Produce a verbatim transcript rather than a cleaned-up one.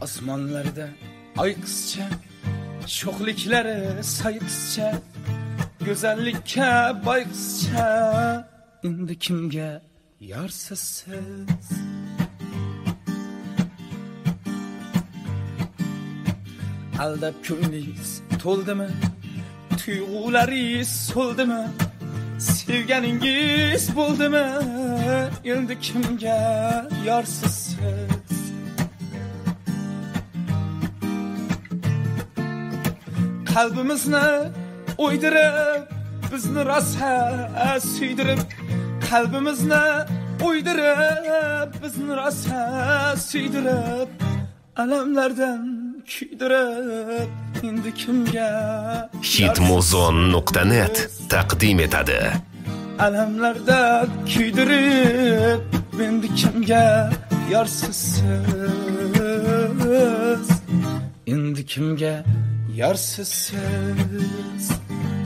osmonlarda oy qizcha, sho'xliklari soy qizcha, go'zallikka boy qizcha, endi kimga yorsiz siz? Aldab ko'nglingiz to'ldimi? Tuyg'ularingiz so'ldimi? Sevganingiz bo'ldimi? Endi kimga yorsiz siz? Qalbimizni o'ydirib, bizni rosa suydirib, qalbimizni o'ydirib, bizni rosa suydirib, alamlardan kuydirib, endi kimga hitmuzon nuqta net taqdim etadi. Alamlardan kuydirib, endi kimga yorsiz siz? Endi kimga yorsiz siz?